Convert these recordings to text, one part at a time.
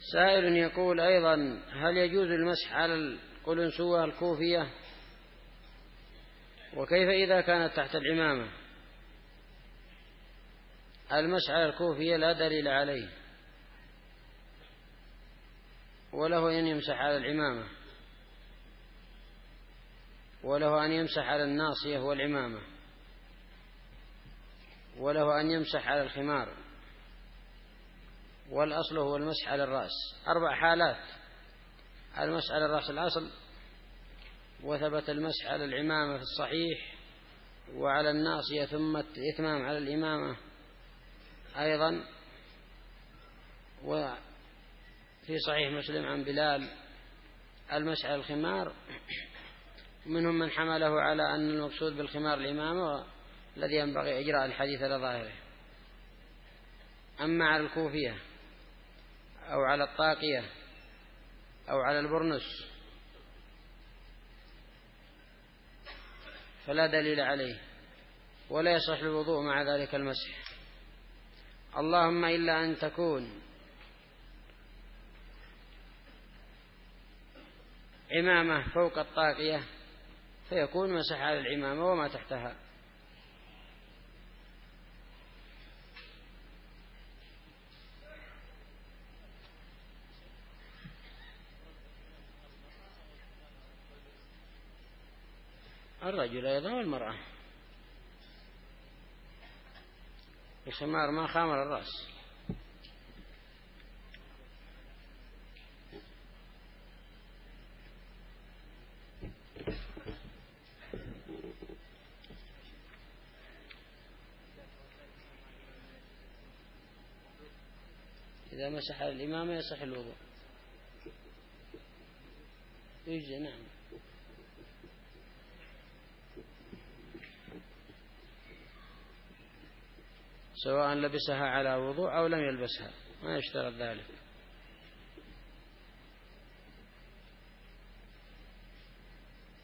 سائل يقول أيضا: هل يجوز المسح على القلنسوة الكوفية؟ وكيف إذا كانت تحت العمامة؟ المسح على الكوفية لا دليل عليه، وله أن يمسح على العمامة، وله أن يمسح على الناصية والعمامة، وله أن يمسح على الخمار، والأصل هو المسح على الرأس. 4 حالات: المسح على الرأس الأصل، وثبت المسح على العمامة في الصحيح، وعلى الناصية ثم الإتمام على الإمامة أيضا، وفي صحيح مسلم عن بلال المسح على الخمار. منهم من حمله على أن المقصود بالخمار الإمامة، الذي ينبغي إجراء الحديث على ظاهره. أما على الكوفية أو على الطاقية أو على البرنس فلا دليل عليه، ولا يصح الوضوء مع ذلك المسح، اللهم إلا أن تكون عمامة فوق الطاقية فيكون مسح على العمامة وما تحتها. الرجل أيضا والمرأة، الخمار ما خامر الرأس. إذا مسح على الإمامة يصح الوضوء، يجزي. نعم. سواء لبسها على وضوء أو لم يلبسها، ما يشترط ذلك.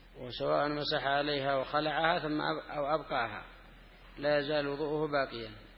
وسواء مسح عليها وخلعها ثم أو أبقاها لا يزال وضوءه باقيا.